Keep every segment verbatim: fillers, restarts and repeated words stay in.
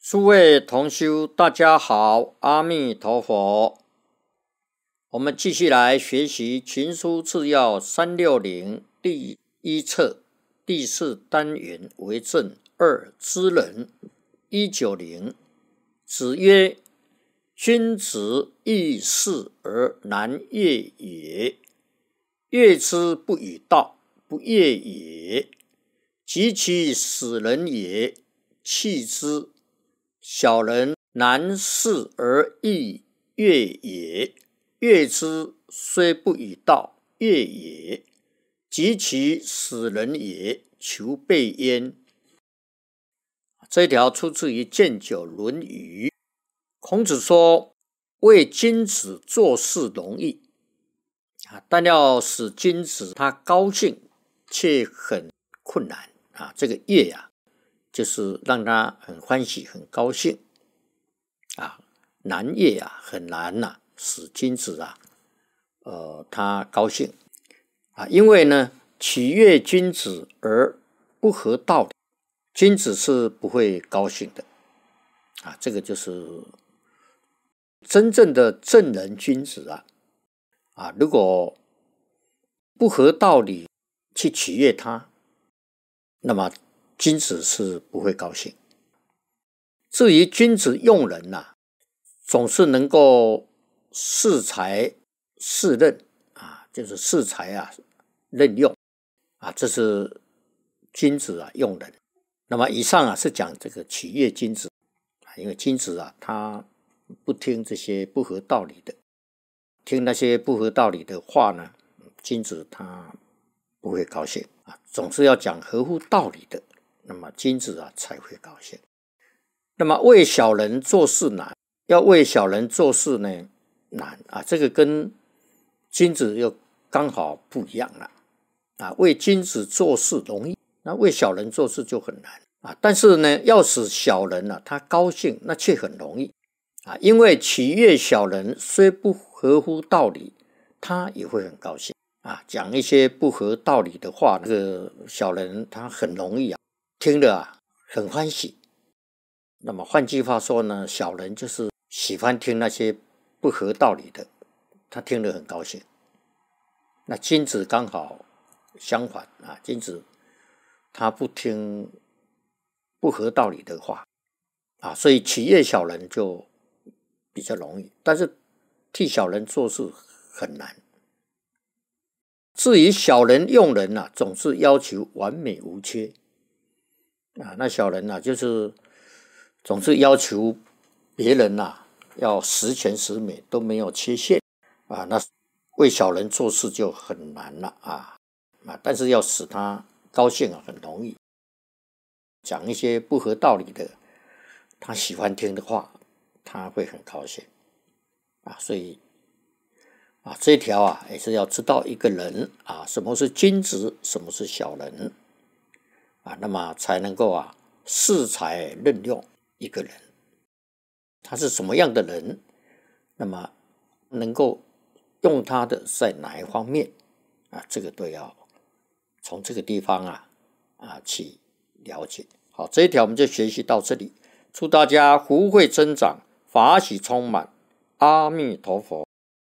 诸位同修大家好，阿弥陀佛。我们继续来学习群书治要三六零第一册第四单元为正二之人一九零。子曰：君子易事而难业也，悦之不以道，不业也，及其死人也，弃之。小人难事而易悦也，悦之虽不以道，悦也，及其死人也，求备焉。这一条出自于建九论语。孔子说，为君子做事容易，但要使君子他高兴却很困难啊。这个悦啊，就是让他很欢喜很高兴啊，难悦啊，很难呐、啊，使君子啊呃他高兴啊。因为呢，取悦君子而不合道理，君子是不会高兴的啊。这个就是真正的正人君子啊啊，如果不合道理去取悦他，那么君子是不会高兴。至于君子用人啊，总是能够适才适任啊，就是适才啊任用啊，这是君子啊用人。那么以上啊是讲这个取悦君子啊，因为君子啊他不听这些不合道理的，听那些不合道理的话呢，君子他不会高兴啊，总是要讲合乎道理的，那么君子啊才会高兴。那么为小人做事难，要为小人做事呢难啊，这个跟君子又刚好不一样了啊。为君子做事容易，那为小人做事就很难啊。但是呢，要使小人啊他高兴，那却很容易啊。因为取悦小人虽不合乎道理，他也会很高兴啊。讲一些不合道理的话，那个小人他很容易啊听了啊很欢喜。那么换句话说呢，小人就是喜欢听那些不合道理的，他听了很高兴。那君子刚好相反啊，君子他不听不合道理的话啊，所以取悦小人就比较容易，但是替小人做事很难。至于小人用人啊，总是要求完美无缺啊，那小人啊就是总是要求别人啊要十全十美，都没有缺陷啊，那为小人做事就很难了啊啊！但是要使他高兴啊，很容易。讲一些不合道理的，他喜欢听的话，他会很高兴啊。所以啊，这条啊也是要知道一个人啊，什么是君子，什么是小人啊，那么才能够啊适才任用一个人，他是什么样的人，那么能够用他的在哪一方面啊，这个都要从这个地方啊啊去了解。好，这一条我们就学习到这里，祝大家福慧增长，法喜充满，阿弥陀佛。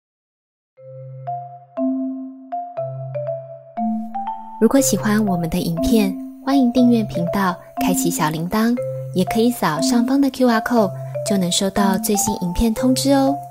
如果喜欢我们的影片，欢迎订阅频道，开启小铃铛，也可以扫上方的 Q R code， 就能收到最新影片通知哦。